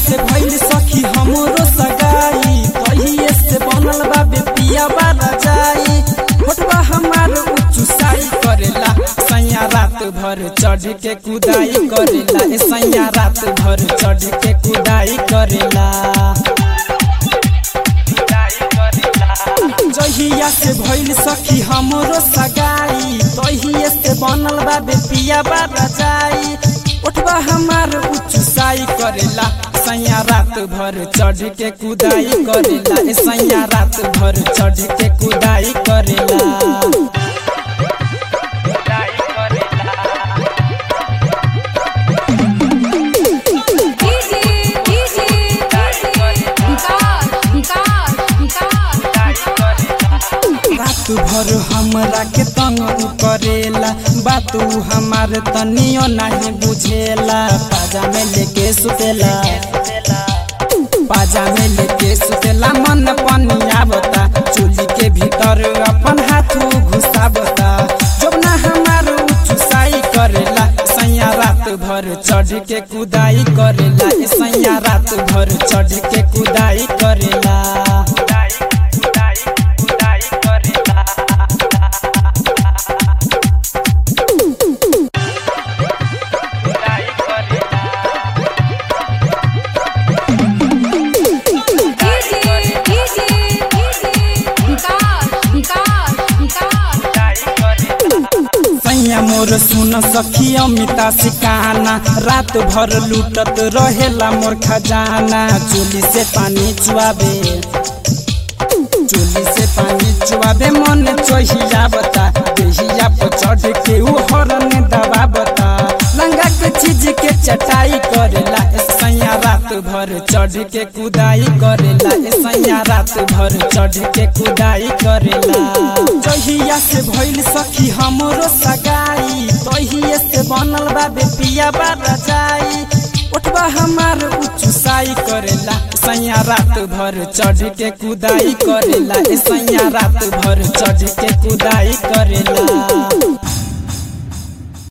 से भइल सखी हमरो सगाई तहिए से बनल बा बेपिया बारा जाई होठवा हमार उचुसाई करेला सैया रात भर चढ़ के कुदाई करेला ए सैया रात भर चढ़ के कुदाई करेला जहिया से भइल सखी हमरो सगाई तहिए से बनल बा बेपिया बारा जाई उठवा हमार उचुसाई करेला सैया रात भर चढ़ के कुदाई करेला ए सैया रात भर चढ़ के कुदाई करेला रात भर हमरा के तंग करेला बात हमार तनियो नहीं बुझेला पाजा में लेके सुतेला मन पनिया बता चूल्ही के भीतर अपन हाथ घुसावता जबना हमार उचुसाई करेला सैया रात भर चढ़ के कुदाई करेला सैया रात भर चढ़ के कुदाई करेला मोर सुन सखी अमिता सिकाना रात भर लूटत रहेला मोर खजाना चोली से पानी चुआबे मन चहिया बता देहिया पर चढ़ के उ हरन दबा बता लंगा के चीज के चटाई करेला सैया रात भर चढ़ के कुदाई करेला सैया रात भर चढ़ के कुदाई करेला जहिया से भइल सखी हमरो सगाई तहिए से बनल बा बेपिया बारा जाई उठवा हमार उचुसाई करेला सैया रात भर चढ़ के कुदाई करेला सैया रात भर चढ़ के कुदाई करेला।